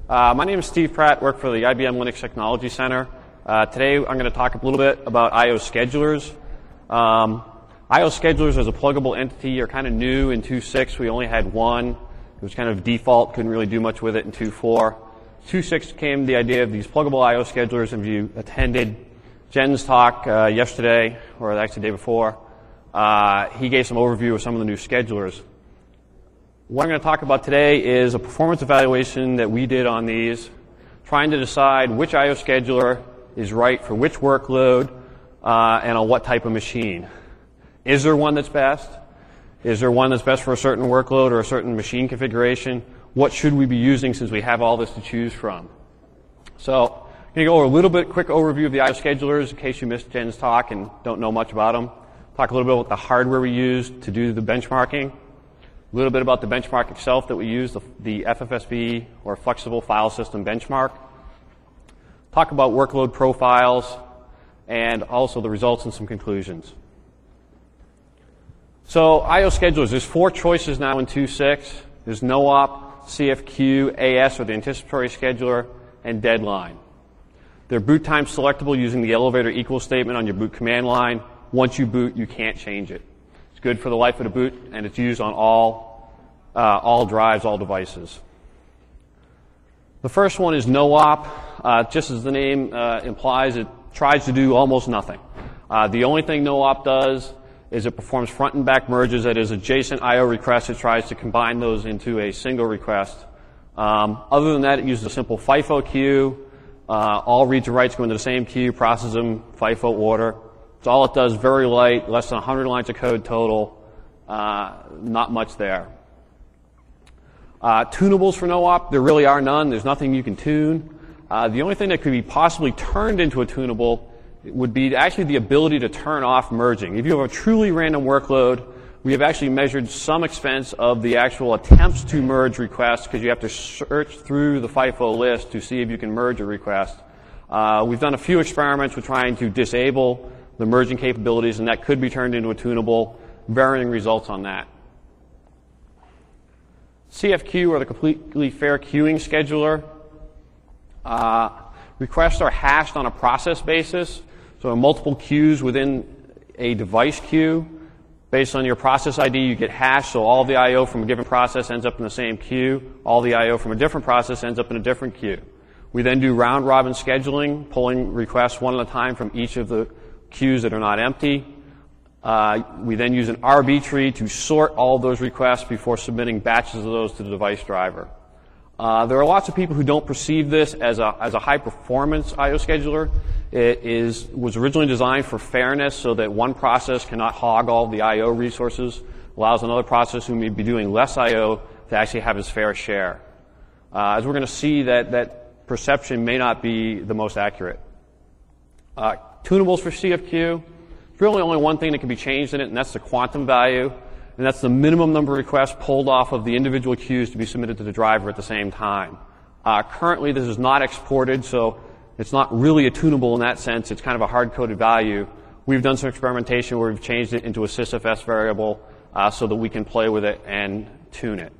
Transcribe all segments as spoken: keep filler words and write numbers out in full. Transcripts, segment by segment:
Uh, my name is Steve Pratt, work for the I B M Linux Technology Center. Uh, today I'm going to talk a little bit about I O schedulers. Um, I O schedulers as a pluggable entity are kind of new in two point six. We only had one. It was kind of default, couldn't really do much with it in two point four. two point six came the idea of these pluggable I O schedulers, and if you attended Jen's talk uh, yesterday, or actually the day before, uh, he gave some overview of some of the new schedulers. What I'm going to talk about today is a performance evaluation that we did on these, trying to decide which I O scheduler is right for which workload uh, and on what type of machine. Is there one that's best? Is there one that's best for a certain workload or a certain machine configuration? What should we be using since we have all this to choose from? So I'm going to go over a little bit quick overview of the I O schedulers in case you missed Jen's talk and don't know much about them. Talk a little bit about the hardware we used to do the benchmarking. A little bit about the benchmark itself that we use, the, the F F S B, or Flexible File System Benchmark. Talk about workload profiles, and also the results and some conclusions. So I O schedulers, there's four choices now in two point six. There's no op, C F Q, A S, or the anticipatory scheduler, and deadline. They're boot time selectable using the elevator equals statement on your boot command line. Once you boot, you can't change it. Good for the life of the boot, and it's used on all uh, all drives, all devices. The first one is no op. Uh, just as the name uh, implies, it tries to do almost nothing. Uh, the only thing no op does is it performs front and back merges. That is, adjacent I O requests. It tries to combine those into a single request. Um, other than that, it uses a simple FIFO queue. Uh, all reads and writes go into the same queue, process them FIFO order. It's all it does, very light, less than one hundred lines of code total, uh, not much there. Uh, tunables for no op, there really are none. There's nothing you can tune. Uh, the only thing that could be possibly turned into a tunable would be actually the ability to turn off merging. If you have a truly random workload, we have actually measured some expense of the actual attempts to merge requests because you have to search through the FIFO list to see if you can merge a request. Uh, we've done a few experiments with trying to disable the merging capabilities, and that could be turned into a tunable. Varying results on that. C F Q, or the completely fair queuing scheduler. Uh, requests are hashed on a process basis, so multiple queues within a device queue. Based on your process I D, you get hashed, so all the I O from a given process ends up in the same queue. All the I O from a different process ends up in a different queue. We then do round-robin scheduling, pulling requests one at a time from each of the queues that are not empty. Uh, we then use an R B tree to sort all those requests before submitting batches of those to the device driver. Uh, there are lots of people who don't perceive this as a, as a high-performance I O scheduler. It is, was originally designed for fairness so that one process cannot hog all the I O resources, allows another process who may be doing less I O to actually have his fair share. Uh, as we're going to see, that, that perception may not be the most accurate. Uh, Tunables for C F Q, there's really only one thing that can be changed in it, and that's the quantum value, and that's the minimum number of requests pulled off of the individual queues to be submitted to the driver at the same time. Uh, currently, this is not exported, so it's not really a tunable in that sense. It's kind of a hard-coded value. We've done some experimentation where we've changed it into a sysfs variable uh, so that we can play with it and tune it.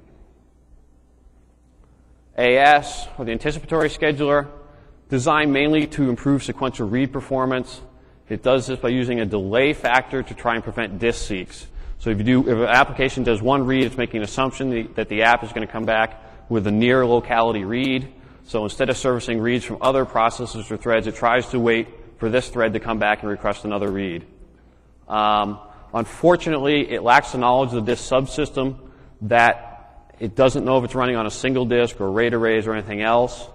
A S, or the anticipatory scheduler, designed mainly to improve sequential read performance. It does this by using a delay factor to try and prevent disk seeks. So if you do, if an application does one read, it's making an assumption that the app is going to come back with a near locality read. So instead of servicing reads from other processes or threads, it tries to wait for this thread to come back and request another read. Um, unfortunately, it lacks the knowledge of the disk subsystem, that it doesn't know if it's running on a single disk or RAID arrays or anything else.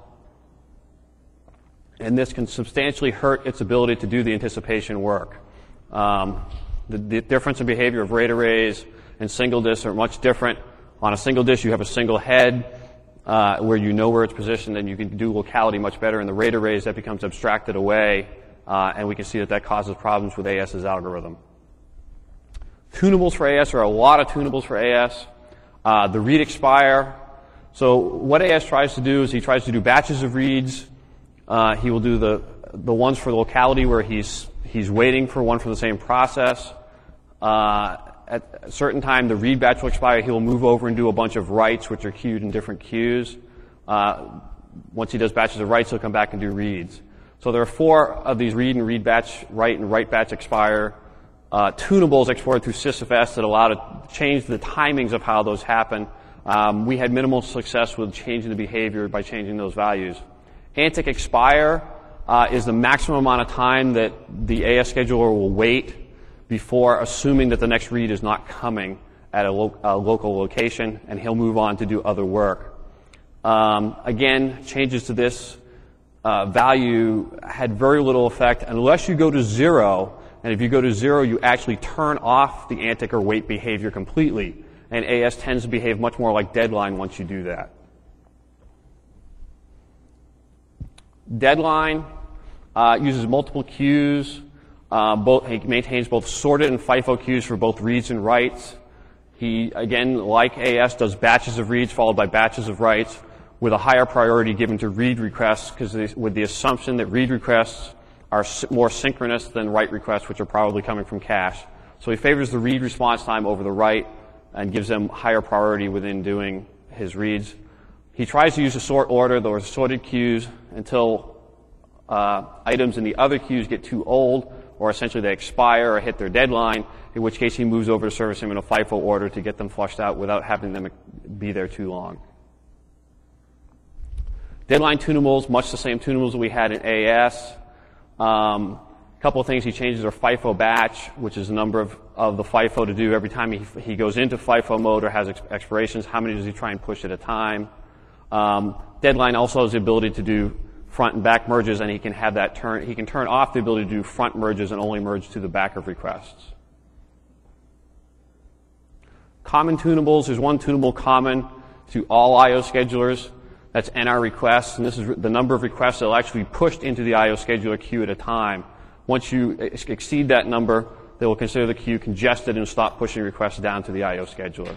And this can substantially hurt its ability to do the anticipation work. Um, the, the difference in behavior of RAID arrays and single disks are much different. On a single disk, you have a single head uh, where you know where it's positioned, and you can do locality much better. In the RAID arrays, that becomes abstracted away, uh, and we can see that that causes problems with AS's algorithm. Tunables for A S, there are a lot of tunables for A S. Uh, the read expire. So what A S tries to do is he tries to do batches of reads. Uh, he will do the the ones for the locality where he's he's waiting for one from the same process. Uh, at a certain time, the read batch will expire. He will move over and do a bunch of writes, which are queued in different queues. Uh, once he does batches of writes, he'll come back and do reads. So there are four of these read and read batch, write and write batch expire uh, tunables exported through sysfs that allow to change the timings of how those happen. Um, we had minimal success with changing the behavior by changing those values. Antic expire uh, is the maximum amount of time that the A S scheduler will wait before assuming that the next read is not coming at a, lo- a local location, and he'll move on to do other work. Um, again, changes to this uh, value had very little effect unless you go to zero, and if you go to zero, you actually turn off the antic or wait behavior completely, and A S tends to behave much more like deadline once you do that. Deadline uh, uses multiple queues. Uh, both, he maintains both sorted and FIFO queues for both reads and writes. He, again, like A S, does batches of reads followed by batches of writes with a higher priority given to read requests, because with the assumption that read requests are more synchronous than write requests, which are probably coming from cache. So he favors the read response time over the write and gives them higher priority within doing his reads. He tries to use a sort order, those sorted queues, until uh, items in the other queues get too old, or essentially they expire or hit their deadline, in which case he moves over to service them in a FIFO order to get them flushed out without having them be there too long. Deadline tunables, much the same tunables that we had in A S. Um, a couple of things he changes are FIFO batch, which is the number of, of the FIFO to do every time he, he goes into FIFO mode or has ex- expirations. How many does he try and push at a time? Um, deadline also has the ability to do front and back merges, and he can have that turn. He can turn off the ability to do front merges and only merge to the back of requests. Common tunables. There's one tunable common to all I O schedulers. That's N R requests, and this is the number of requests that will actually be pushed into the I O scheduler queue at a time. Once you ex- exceed that number, they will consider the queue congested and stop pushing requests down to the I O scheduler.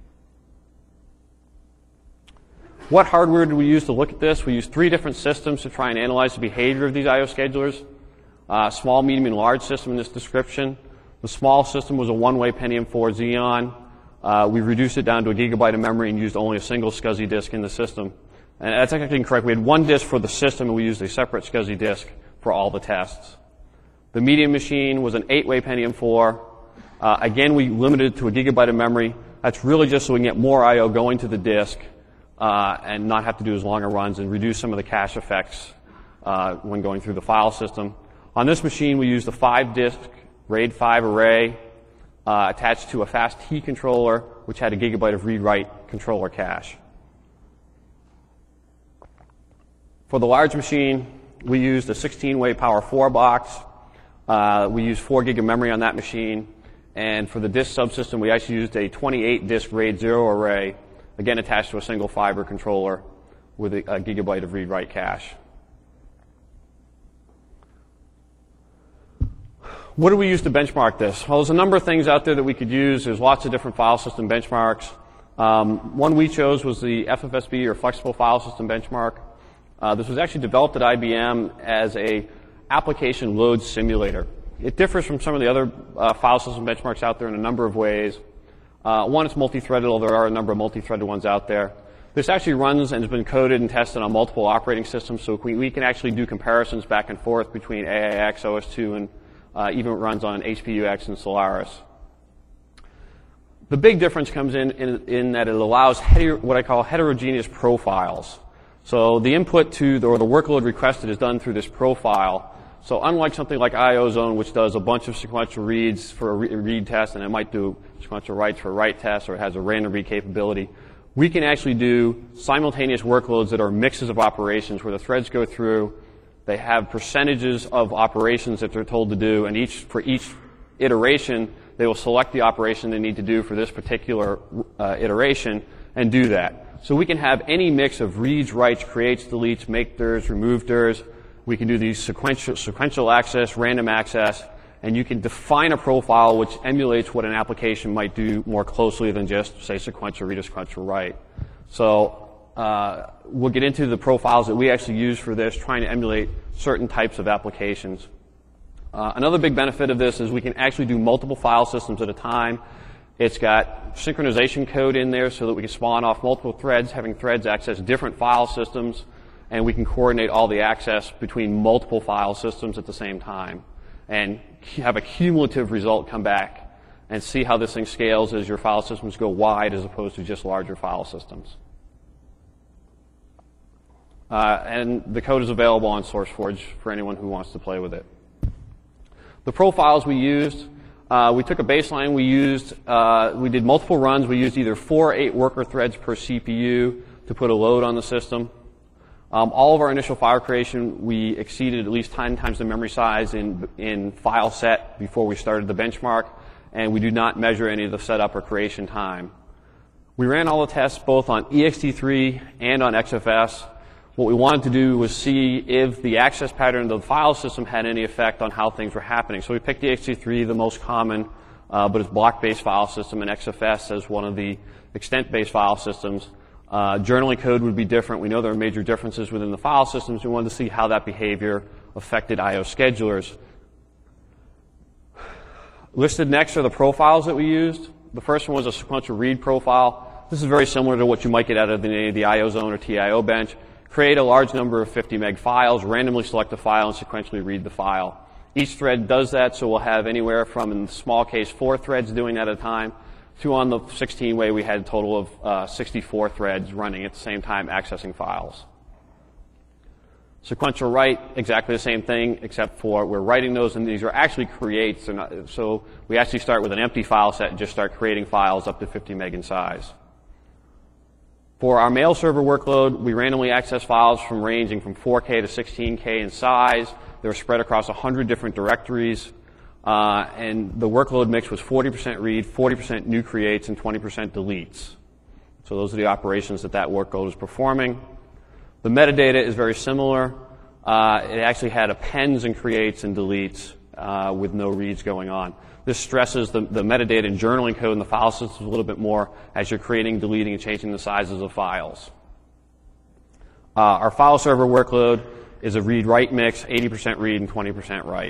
What hardware do we use to look at this? We use three different systems to try and analyze the behavior of these I O schedulers. Uh, small, medium, and large system in this description. The small system was a one-way Pentium four Xeon. Uh, we reduced it down to a gigabyte of memory and used only a single SCSI disk in the system. And that's actually incorrect. We had one disk for the system, and we used a separate SCSI disk for all the tests. The medium machine was an eight-way Pentium four. Uh, again, we limited it to a gigabyte of memory. That's really just so we can get more I O going to the disk uh, and not have to do as longer runs and reduce some of the cache effects uh, when going through the file system. On this machine, we used a five-disk RAID five array uh, attached to a fast T controller, which had a gigabyte of read-write controller cache. For the large machine, we used a sixteen-way Power four box. Uh, we used four gig of memory on that machine. And for the disk subsystem, we actually used a twenty-eight disk RAID zero array, again attached to a single fiber controller with a, a gigabyte of read-write cache. What do we use to benchmark this? Well, there's a number of things out there that we could use. There's lots of different file system benchmarks. Um, one we chose was the F F S B, or Flexible File System Benchmark. Uh, this was actually developed at I B M as a application load simulator. It differs from some of the other uh, file system benchmarks out there in a number of ways. Uh, one, it's multi-threaded, although there are a number of multi-threaded ones out there. This actually runs and has been coded and tested on multiple operating systems, so we, we can actually do comparisons back and forth between A I X, O S two, and uh, even runs on H P U X and Solaris. The big difference comes in, in, in that it allows heter- what I call heterogeneous profiles. So the input to the, or the workload requested is done through this profile. So unlike something like IOZone, which does a bunch of sequential reads for a re- read test, and it might do sequential writes for a write test, or it has a random read capability, we can actually do simultaneous workloads that are mixes of operations where the threads go through, they have percentages of operations that they're told to do, and each for each iteration, they will select the operation they need to do for this particular uh, iteration and do that. So we can have any mix of reads, writes, creates, deletes, make ders, remove ders. We can do these sequential, sequential access, random access, and you can define a profile which emulates what an application might do more closely than just, say, sequential read or sequential write. So uh, we'll get into the profiles that we actually use for this, trying to emulate certain types of applications. Uh, another big benefit of this is we can actually do multiple file systems at a time. It's got synchronization code in there so that we can spawn off multiple threads, having threads access different file systems. and we can coordinate all the access between multiple file systems at the same time and have a cumulative result come back and see how this thing scales as your file systems go wide as opposed to just larger file systems. Uh, and the code is available on SourceForge for anyone who wants to play with it. The profiles we used, uh, we took a baseline. We used, uh, we did multiple runs. We used either four or eight worker threads per C P U to put a load on the system. Um, all of our initial file creation, we exceeded at least ten times the memory size in, in file set before we started the benchmark, and we do not measure any of the setup or creation time. We ran all the tests both on E X T three and on X F S. What we wanted to do was see if the access pattern of the file system had any effect on how things were happening. So we picked E X T three, the most common, uh, but it's block-based file system, and X F S as one of the extent-based file systems. Uh, journaling code would be different. We know there are major differences within the file systems. We wanted to see how that behavior affected I O schedulers. Listed next are the profiles that we used. The first one was a sequential read profile. This is very similar to what you might get out of the, the I O zone or T I O bench. Create a large number of fifty meg files, randomly select a file, and sequentially read the file. Each thread does that, so we'll have anywhere from, in the small case, four threads doing that at a time, to on the sixteen way we had a total of uh, sixty-four threads running at the same time accessing files. Sequential write, exactly the same thing, except for we're writing those, and these are actually creates. Not, so we actually start with an empty file set and just start creating files up to fifty meg in size. For our mail server workload, we randomly access files from ranging from four K to sixteen K in size. They were spread across one hundred different directories. Uh, and the workload mix was forty percent read, forty percent new creates, and twenty percent deletes. So those are the operations that that workload is performing. The metadata is very similar. Uh, it actually had appends and creates and deletes uh, with no reads going on. This stresses the, the metadata and journaling code in the file system a little bit more as you're creating, deleting, and changing the sizes of files. Uh, our file server workload is a read-write mix, eighty percent read and twenty percent write.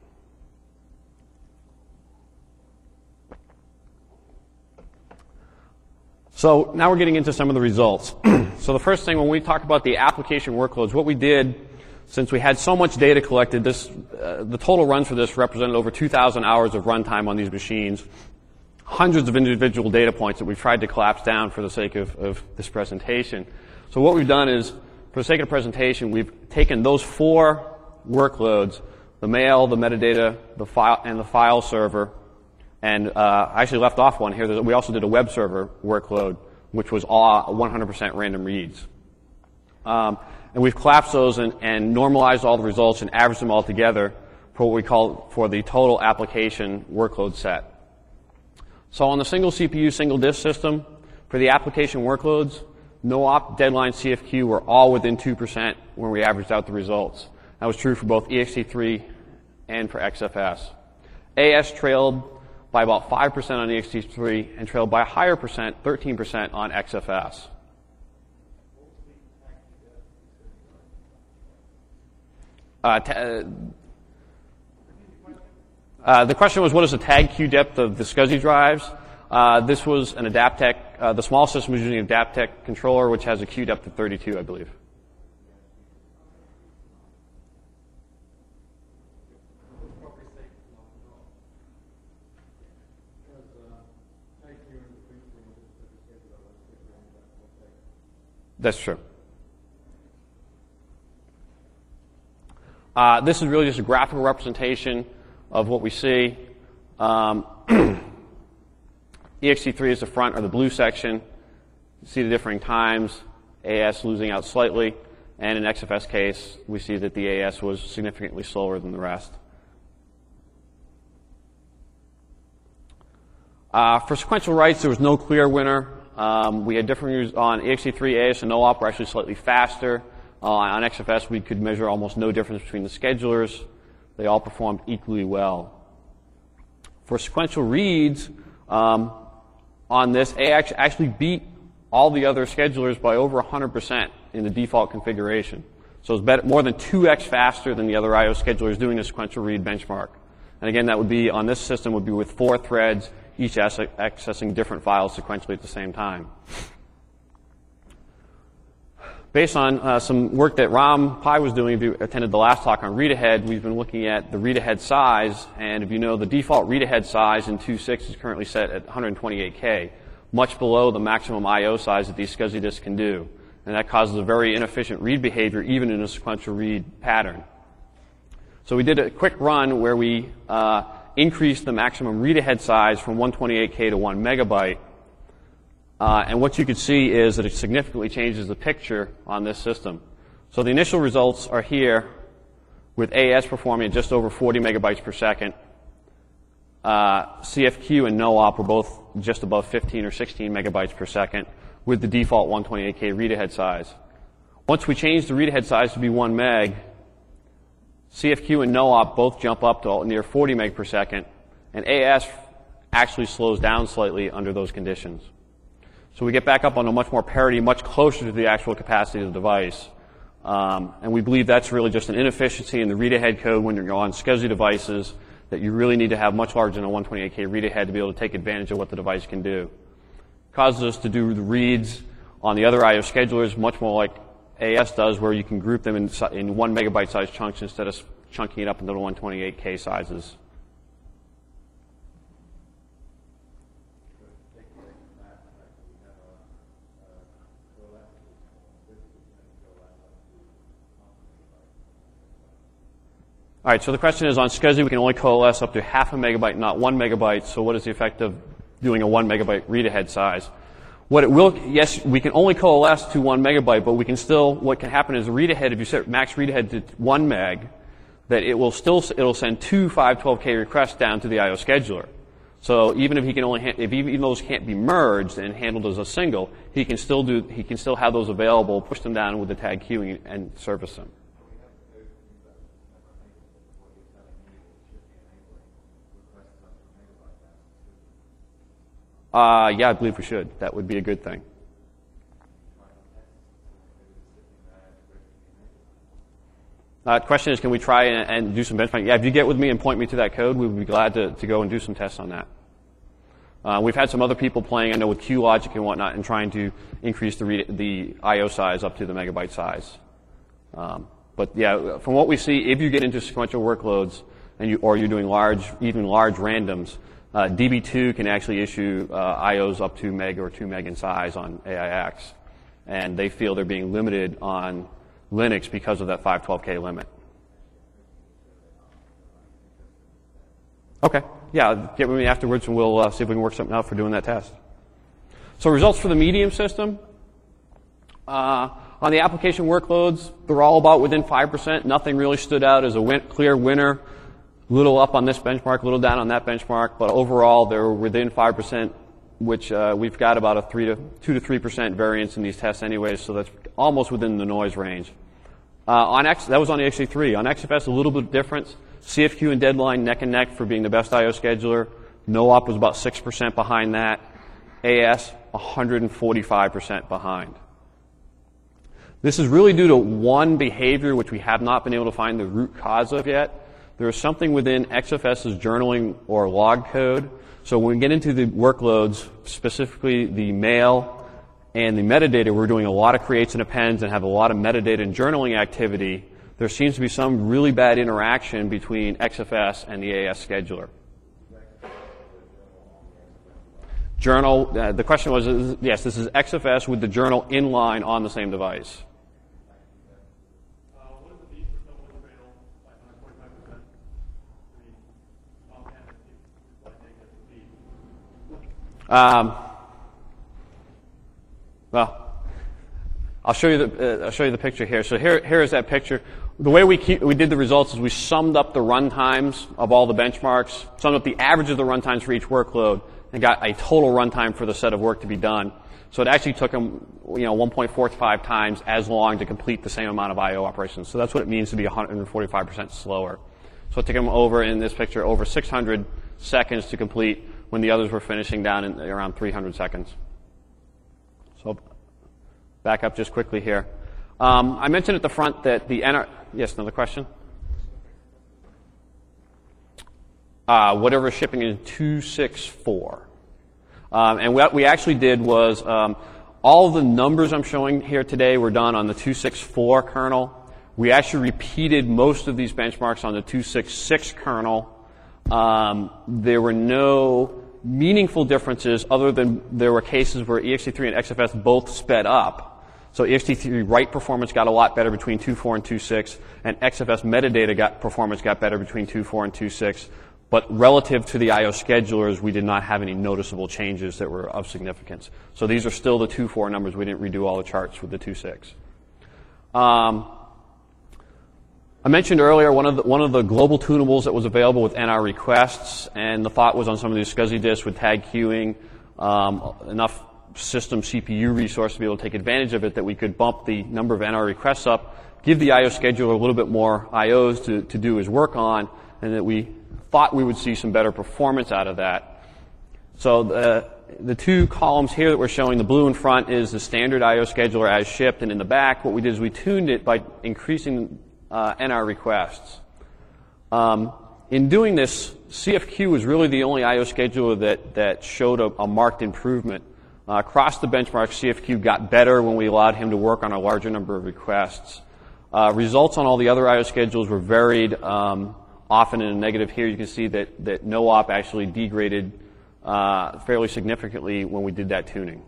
So now we're getting into some of the results. So the first thing, when we talk about the application workloads, what we did, since we had so much data collected, this, uh, the total runs for this represented over two thousand hours of runtime on these machines, hundreds of individual data points that we've tried to collapse down for the sake of, of this presentation. So what we've done is, for the sake of the presentation, we've taken those four workloads, the mail, the metadata, the file, and the file server, and uh, I actually left off one here. We also did a web server workload, which was all one hundred percent random reads. Um, and we've collapsed those and, and normalized all the results and averaged them all together for what we call for the total application workload set. So on the single C P U, single disk system, for the application workloads, no op, deadline, C F Q were all within two percent when we averaged out the results. That was true for both E X T three and for X F S. A S trailed by about five percent on E X T three and trailed by a higher percent, thirteen percent on X F S. Uh, t- uh, uh, the question was, what is the tag queue depth of the SCSI drives? Uh, this was an Adaptec, uh, the small system was using an Adaptec controller, which has a queue depth of thirty-two, I believe. That's true. Uh, this is really just a graphical representation of what we see. Um, E X T three is the front or the blue section. You see the differing times, A S losing out slightly, and in X F S case, we see that the A S was significantly slower than the rest. Uh, for sequential writes, there was no clear winner. Um, we had different views on E X T three, A S, and no op were actually slightly faster. Uh, on X F S, we could measure almost no difference between the schedulers. They all performed equally well. For sequential reads, um, on this, A X actually beat all the other schedulers by over one hundred percent in the default configuration. So it's better, more than two X faster than the other I O schedulers doing a sequential read benchmark. And again, that would be, on this system, would be with four threads, each accessing different files sequentially at the same time. Based on uh, some work that Ram Pai was doing, if you attended the last talk on read-ahead, we've been looking at the read-ahead size, and if you know, the default read-ahead size in two point six is currently set at one hundred twenty-eight K, much below the maximum I O size that these SCSI disks can do. And that causes a very inefficient read behavior, even in a sequential read pattern. So we did a quick run where we uh, increased the maximum read-ahead size from one hundred twenty-eight K to one megabyte. Uh, and what you can see is that it significantly changes the picture on this system. So the initial results are here, with A S performing at just over forty megabytes per second. Uh, C F Q and NoOp were both just above fifteen or sixteen megabytes per second, with the default one hundred twenty-eight K read-ahead size. Once we change the read-ahead size to be one meg, C F Q and NoOp both jump up to near forty meg per second, and A S actually slows down slightly under those conditions. So we get back up on a much more parity, much closer to the actual capacity of the device. Um, and we believe that's really just an inefficiency in the read-ahead code when you're on SCSI devices, that you really need to have much larger than a one hundred twenty-eight K read-ahead to be able to take advantage of what the device can do. Causes us to do the reads on the other I O schedulers much more like A S does, where you can group them in, in one megabyte size chunks instead of chunking it up into the one hundred twenty-eight K sizes. All right, so the question is, on SCSI we can only coalesce up to half a megabyte, not one megabyte, so what is the effect of doing a one megabyte read-ahead size? What it will, yes, we can only coalesce to one megabyte, but we can still, what can happen is read-ahead, if you set max read-ahead to one meg, that it will still, it'll send two five twelve K requests down to the I O scheduler. So even if he can only, ha- if even those can't be merged and handled as a single, he can still do, he can still have those available, push them down with the tag queuing and service them. Uh, yeah, I believe we should. That would be a good thing. Uh, question is, can we try and, and do some benchmarking? Yeah, if you get with me and point me to that code, we would be glad to, to go and do some tests on that. Uh, we've had some other people playing, I know, with QLogic and whatnot, and trying to increase the, read, the I O size up to the megabyte size. Um, but yeah, from what we see, if you get into sequential workloads, and you, or you're doing large, even large randoms, Uh, D B two can actually issue uh, I Os up to meg or two meg in size on A I X, and they feel they're being limited on Linux because of that five twelve K limit. Okay, yeah, get with me afterwards and we'll uh, see if we can work something out for doing that test. So results for the medium system. Uh, on the application workloads, they're all about within five percent. Nothing really stood out as a win- clear winner. Little up on this benchmark, little down on that benchmark, but overall they're within five percent, which uh, we've got about a three to two to three percent variance in these tests anyways, so that's almost within the noise range. Uh, on X, that was on the X A three. On X F S, a little bit of difference. C F Q and Deadline neck and neck for being the best I O scheduler. NoOp was about six percent behind that. A S, one hundred forty-five percent behind. This is really due to one behavior which we have not been able to find the root cause of yet. There is something within XFS's journaling or log code. So when we get into the workloads, specifically the mail and the metadata, we're doing a lot of creates and appends and have a lot of metadata and journaling activity. There seems to be some really bad interaction between X F S and the A S scheduler. Journal, uh, the question was, is, yes, this is X F S with the journal inline on the same device. Um, well, I'll show you the uh, I'll show you the picture here. So here here is that picture. The way we keep, we did the results is we summed up the run times of all the benchmarks, summed up the average of the run times for each workload, and got a total runtime for the set of work to be done. So it actually took them, you know, one point four five times as long to complete the same amount of I O operations. So that's what it means to be one hundred forty-five percent slower. So it took them over, in this picture, over six hundred seconds to complete, when the others were finishing down in around three hundred seconds. So back up just quickly here. Um, I mentioned at the front that the N R... Yes, another question? Uh, whatever shipping in two six four. Um, and what we actually did was, um, all the numbers I'm showing here today were done on the two sixty-four kernel. We actually repeated most of these benchmarks on the two sixty-six kernel. Um, there were no meaningful differences other than there were cases where E X T three and X F S both sped up. So E X T three write performance got a lot better between two point four and two point six, and X F S metadata got performance got better between two point four and two point six. But relative to the I O schedulers, we did not have any noticeable changes that were of significance. So these are still the two point four numbers. We didn't redo all the charts with the two point six. Um, I mentioned earlier one of the, one of the global tunables that was available with N R requests, and the thought was on some of these SCSI disks with tag queuing, um, enough system C P U resource to be able to take advantage of it that we could bump the number of N R requests up, give the I O scheduler a little bit more I Os to, to do his work on, and that we thought we would see some better performance out of that. So the, the two columns here that we're showing, the blue in front is the standard I O scheduler as shipped, and in the back what we did is we tuned it by increasing uh, N R requests. Um, in doing this, C F Q was really the only I O scheduler that, that showed a, a marked improvement. Uh, across the benchmark, C F Q got better when we allowed him to work on a larger number of requests. Uh, results on all the other I O schedules were varied, um, often in a negative. Here you can see that, that no op actually degraded uh, fairly significantly when we did that tuning.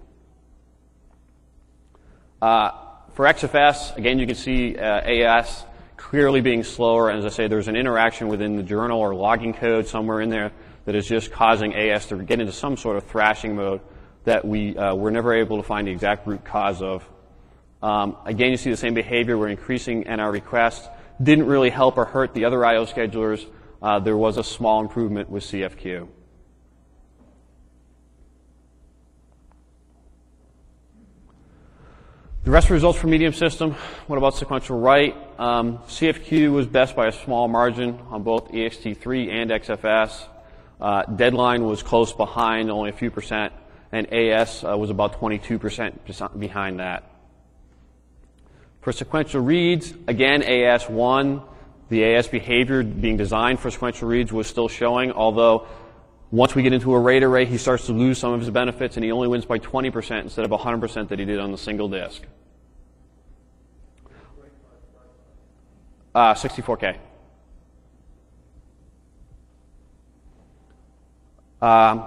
Uh, for X F S, again, you can see uh, A S clearly being slower. And as I say, there's an interaction within the journal or logging code somewhere in there that is just causing A S to get into some sort of thrashing mode that we uh, were never able to find the exact root cause of. Um, again, you see the same behavior. We're increasing N R requests. Didn't really help or hurt the other I O schedulers. Uh, there was a small improvement with C F Q. The rest of the results for medium system, what about sequential write? Um, C F Q was best by a small margin on both E X T three and X F S. Uh, deadline was close behind, only a few percent, and A S uh, was about twenty-two percent behind that. For sequential reads, again, A S won. The A S behavior being designed for sequential reads was still showing, although once we get into a RAID array, he starts to lose some of his benefits, and he only wins by twenty percent instead of one hundred percent that he did on the single disk. Uh, sixty-four K. Um,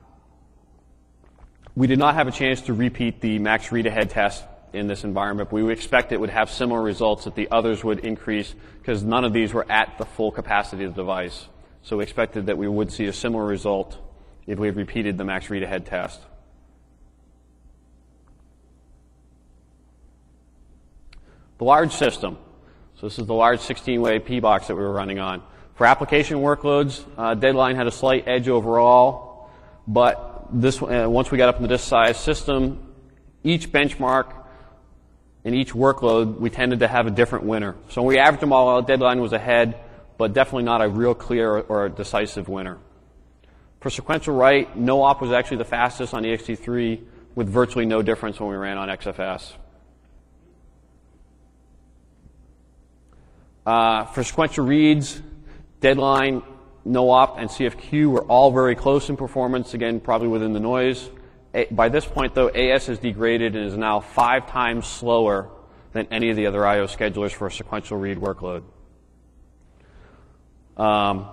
we did not have a chance to repeat the max read-ahead test in this environment, but we would expect it would have similar results, that the others would increase because none of these were at the full capacity of the device. So we expected that we would see a similar result if we had repeated the max read-ahead test. The large system. So this is the large sixteen-way P box that we were running on. For application workloads, uh, Deadline had a slight edge overall, but this uh, once we got up into this size system, each benchmark in each workload, we tended to have a different winner. So when we averaged them all out, Deadline was ahead, but definitely not a real clear or decisive winner. For sequential write, no op was actually the fastest on E X T three, with virtually no difference when we ran on X F S. Uh, for sequential reads, Deadline, no op, and C F Q were all very close in performance, again, probably within the noise. A, by this point, though, A S has degraded and is now five times slower than any of the other I O schedulers for a sequential read workload. Um,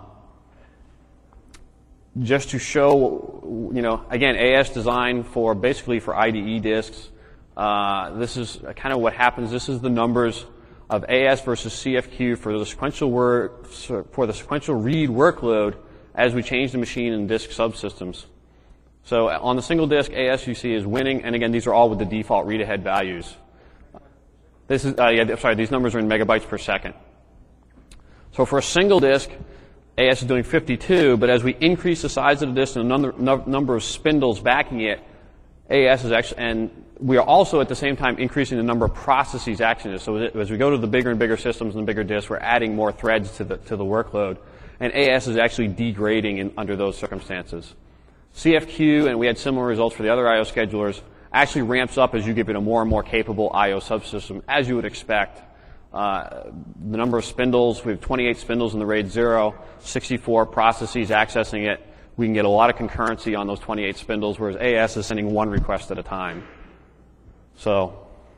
just to show, you know, again, A S designed for basically for I D E disks. Uh, this is kind of what happens. This is the numbers of A S versus C F Q for the sequential word, for the sequential read workload as we change the machine and disk subsystems. So on the single disk, A S you see is winning, and again, these are all with the default read-ahead values. This is, uh, yeah, sorry, these numbers are in megabytes per second. So for a single disk, A S is doing fifty-two, but as we increase the size of the disk and the number, no, number of spindles backing it, A S is actually, and we are also at the same time increasing the number of processes actioning it. So as we go to the bigger and bigger systems and the bigger disks, we're adding more threads to the, to the workload. And A S is actually degrading in, under those circumstances. C F Q, and we had similar results for the other I O schedulers, actually ramps up as you give it a more and more capable I O subsystem, as you would expect. Uh, the number of spindles, we have twenty-eight spindles in the RAID zero, sixty-four processes accessing it. We can get a lot of concurrency on those twenty-eight spindles, whereas A S is sending one request at a time. So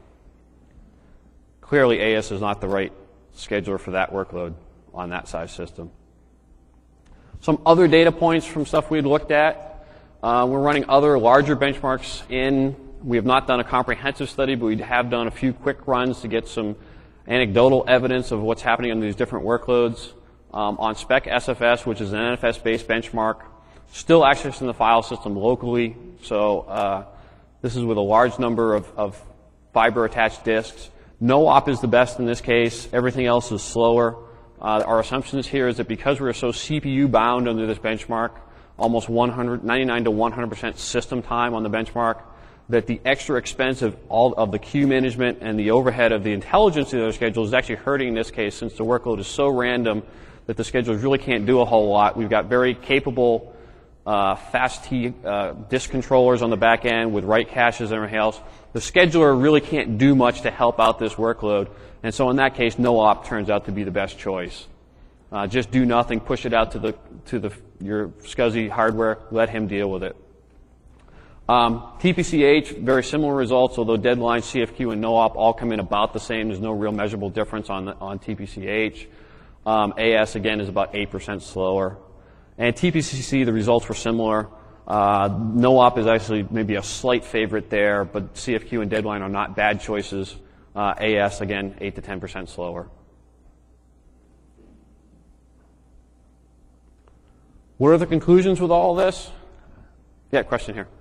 clearly A S is not the right scheduler for that workload on that size system. Some other data points from stuff we had looked at. Uh, we're running other larger benchmarks in. We have not done a comprehensive study, but we have done a few quick runs to get some anecdotal evidence of what's happening on these different workloads. Um, on Spec S F S, which is an N F S-based benchmark, still accessing the file system locally. So uh, this is with a large number of, of fiber-attached disks. No op is the best in this case. Everything else is slower. Uh, our assumptions here is that because we're so C P U bound under this benchmark, almost one hundred, ninety-nine to one hundred percent system time on the benchmark, that the extra expense of all of the queue management and the overhead of the intelligence of those schedules is actually hurting in this case, since the workload is so random that the schedulers really can't do a whole lot. We've got very capable uh, fast T uh, disk controllers on the back end with write caches and everything else. The scheduler really can't do much to help out this workload, and so in that case, no op turns out to be the best choice. Uh, just do nothing, push it out to the to the your SCSI hardware, let him deal with it. Um, T P C H, very similar results, although deadline, C F Q, and no op all come in about the same. There's no real measurable difference on the, on T P C H. Um, A S, again, is about eight percent slower. And T P C C, the results were similar. Uh, no op is actually maybe a slight favorite there, but C F Q and deadline are not bad choices. Uh, A S, again, eight to ten percent slower. What are the conclusions with all of this? Yeah, question here.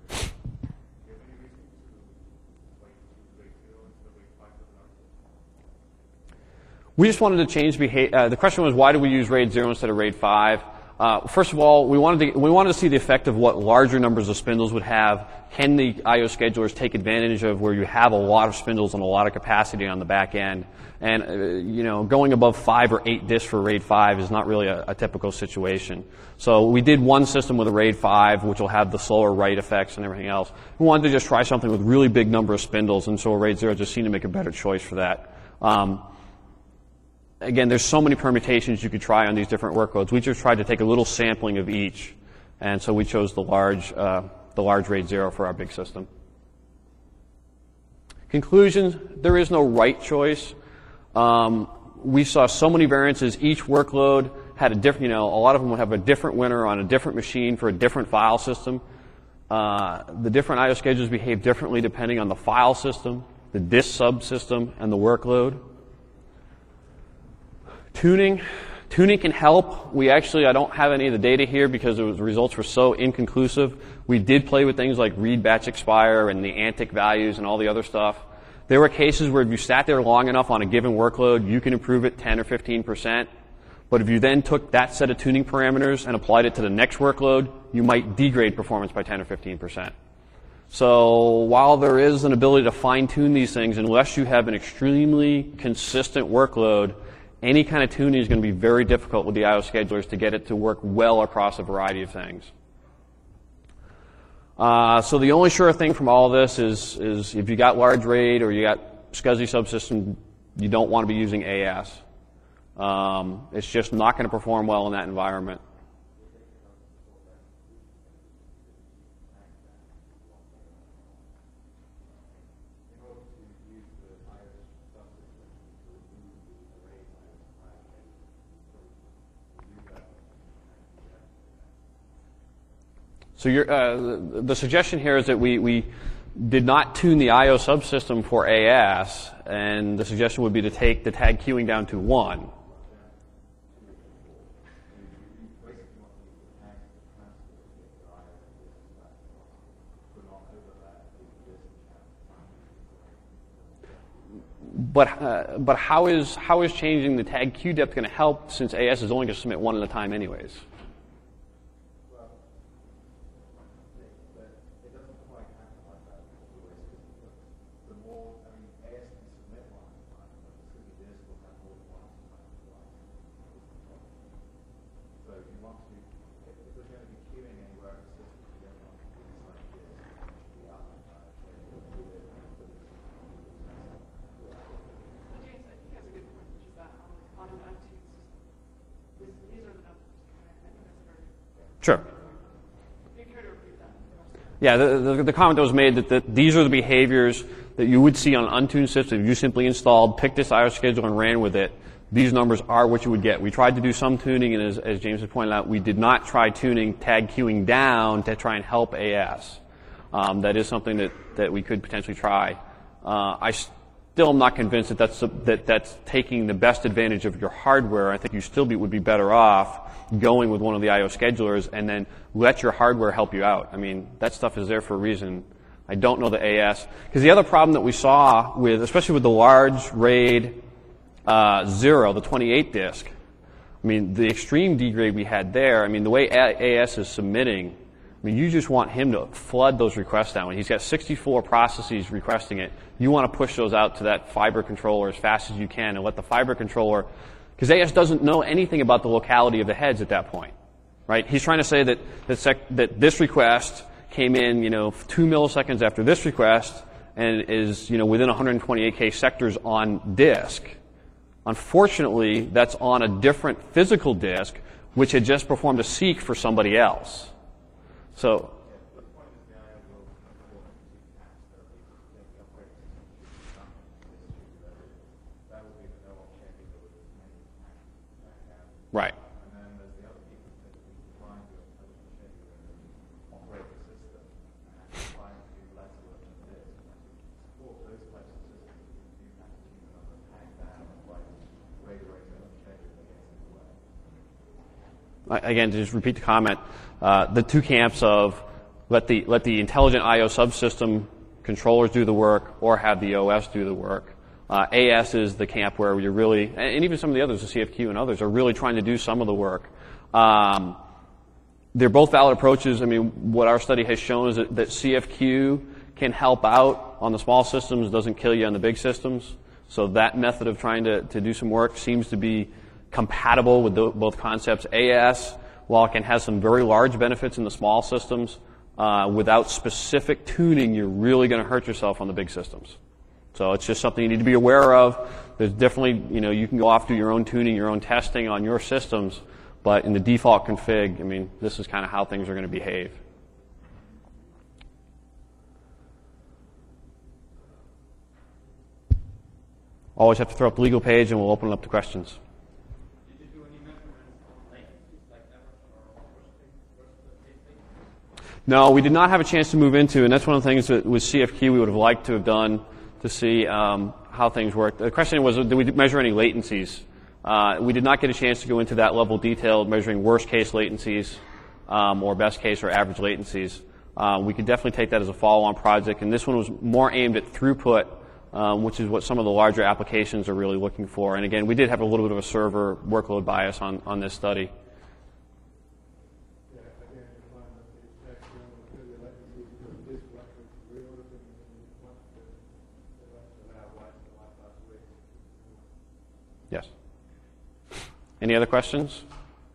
We just wanted to change behavior. Uh, the question was, why do we use RAID zero instead of RAID five? Uh, first of all, we wanted to we wanted to see the effect of what larger numbers of spindles would have. Can the I O schedulers take advantage of where you have a lot of spindles and a lot of capacity on the back end? And uh, you know, going above five or eight disks for RAID five is not really a, a typical situation. So we did one system with a RAID five, which will have the slower write effects and everything else. We wanted to just try something with really big number of spindles, and so a RAID zero just seemed to make a better choice for that. Um, Again, there's so many permutations you could try on these different workloads. We just tried to take a little sampling of each, and so we chose the large, uh, the large RAID zero for our big system. Conclusions: there is no right choice. Um, we saw so many variances. Each workload had a different, you know, a lot of them would have a different winner on a different machine for a different file system. Uh, the different I O schedulers behave differently depending on the file system, the disk subsystem, and the workload. Tuning. Tuning can help. We actually, I don't have any of the data here because it was, the results were so inconclusive. We did play with things like read batch expire and the antic values and all the other stuff. There were cases where if you sat there long enough on a given workload, you can improve it ten or fifteen percent. But if you then took that set of tuning parameters and applied it to the next workload, you might degrade performance by ten or fifteen percent. So while there is an ability to fine-tune these things, unless you have an extremely consistent workload, any kind of tuning is going to be very difficult with the I O schedulers to get it to work well across a variety of things. Uh, so the only sure thing from all of this is, is if you got large RAID or you got SCSI subsystem, you don't want to be using A S. Um, it's just not going to perform well in that environment. So your, uh, the, the suggestion here is that we, we did not tune the I O subsystem for A S, and the suggestion would be to take the tag queuing down to one. But uh, but how is how is changing the tag queue depth going to help, since A S is only going to submit one at a time anyways? Sure. Yeah, the, the, the comment that was made that the, these are the behaviors that you would see on an untuned system. If you simply installed, picked this I O scheduler and ran with it, these numbers are what you would get. We tried to do some tuning, and as, as James has pointed out, we did not try tuning tag queuing down to try and help A S. Um, that is something that, that we could potentially try. Uh, I still am not convinced that that's, that that's taking the best advantage of your hardware. I think you still be, would be better off going with one of the I O schedulers and then let your hardware help you out. I mean, that stuff is there for a reason. I don't know the A S. Because the other problem that we saw with, especially with the large RAID uh, zero, the twenty-eight disk, I mean, the extreme degrade we had there, I mean, the way A S is submitting, I mean, you just want him to flood those requests down. When he's got sixty-four processes requesting it, you want to push those out to that fiber controller as fast as you can and let the fiber controller, because A S doesn't know anything about the locality of the heads at that point, right? He's trying to say that that, sec- that this request came in, you know, two milliseconds after this request and is, you know, within one hundred twenty-eight K sectors on disk. Unfortunately, that's on a different physical disk, which had just performed a seek for somebody else. So, right. Again, to just repeat the comment, uh, the two camps of let the let the intelligent I O subsystem controllers do the work or have the O S do the work. Uh, A S is the camp where you're really, and even some of the others, the C F Q and others, are really trying to do some of the work. Um, they're both valid approaches. I mean, what our study has shown is that, that C F Q can help out on the small systems, doesn't kill you on the big systems. So that method of trying to, to do some work seems to be compatible with the, both concepts. A S, while it can have some very large benefits in the small systems, uh, without specific tuning, you're really going to hurt yourself on the big systems. So it's just something you need to be aware of. There's definitely, you know, you can go off do your own tuning, your own testing on your systems, but in the default config, I mean, this is kind of how things are going to behave. Always have to throw up the legal page and we'll open it up to questions. No, we did not have a chance to move into, and that's one of the things that with C F Q we would have liked to have done to see um, how things work. The question was, did we measure any latencies? Uh, we did not get a chance to go into that level of detail, measuring worst case latencies um, or best case or average latencies. Uh, we could definitely take that as a follow-on project, and this one was more aimed at throughput, um, which is what some of the larger applications are really looking for. And again, we did have a little bit of a server workload bias on, on this study. Yes. Any other questions?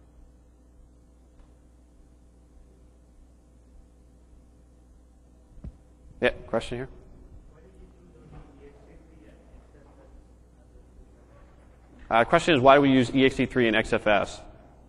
Yeah, question here. Uh, question is, why do we use E X T three and X F S?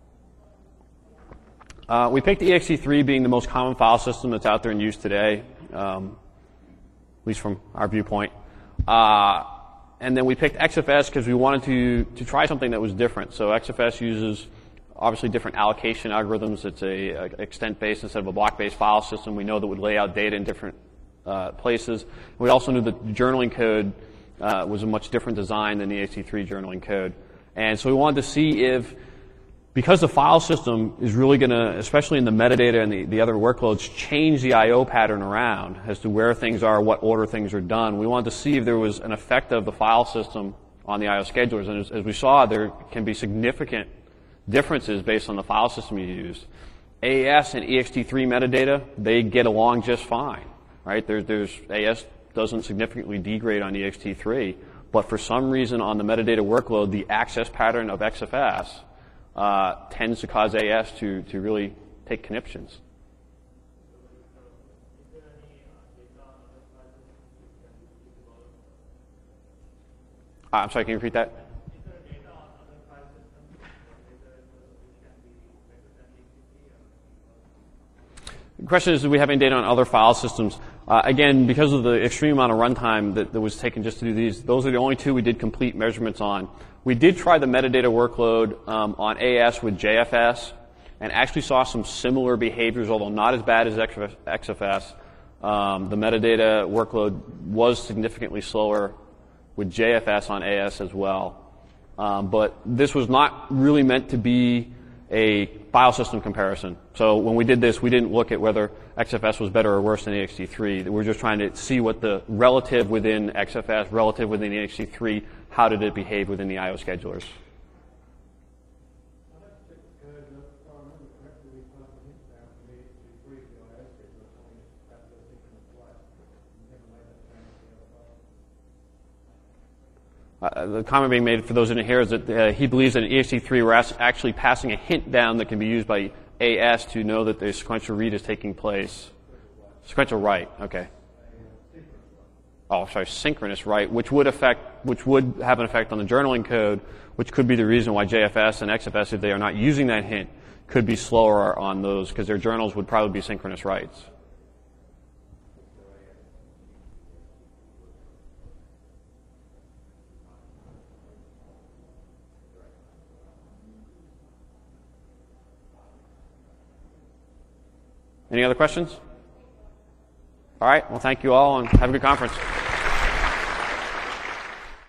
Uh, we picked E X T three being the most common file system that's out there in use today, um, at least from our viewpoint. Uh, And then we picked X F S because we wanted to, to try something that was different. So X F S uses obviously different allocation algorithms. It's a, a extent-based instead of a block-based file system. We know that would lay out data in different uh, places. We also knew that journaling code uh, was a much different design than the E X T three journaling code. And so we wanted to see if, because the file system is really going to, especially in the metadata and the, the other workloads, change the I O pattern around as to where things are, what order things are done. We wanted to see if there was an effect of the file system on the I O schedulers. And as, as we saw, there can be significant differences based on the file system you use. A S and E X T three metadata, they get along just fine, right? There, there's, A S doesn't significantly degrade on E X T three, but for some reason on the metadata workload, the access pattern of X F S Uh, tends to cause A S to, to really take conniptions. Uh, I'm sorry, can you repeat that? The question is, do we have any data on other file systems? Uh, again, because of the extreme amount of runtime that, that was taken just to do these, those are the only two we did complete measurements on. We did try the metadata workload um, on A S with J F S and actually saw some similar behaviors, although not as bad as X F S. Um, the metadata workload was significantly slower with J F S on A S as well. Um, but this was not really meant to be a file system comparison. So when we did this, we didn't look at whether X F S was better or worse than E X T three. We're just trying to see what the relative within X F S, relative within E X T three, how did it behave within the I O schedulers. Uh, the comment being made for those in here is that uh, he believes that in E X T three we're actually passing a hint down that can be used by A S to know that the sequential read is taking place. Sequential write, okay. Oh, sorry, synchronous write, which would affect, which would have an effect on the journaling code, which could be the reason why J F S and X F S, if they are not using that hint, could be slower on those because their journals would probably be synchronous writes. Any other questions? All right. Well, thank you all, and have a good conference.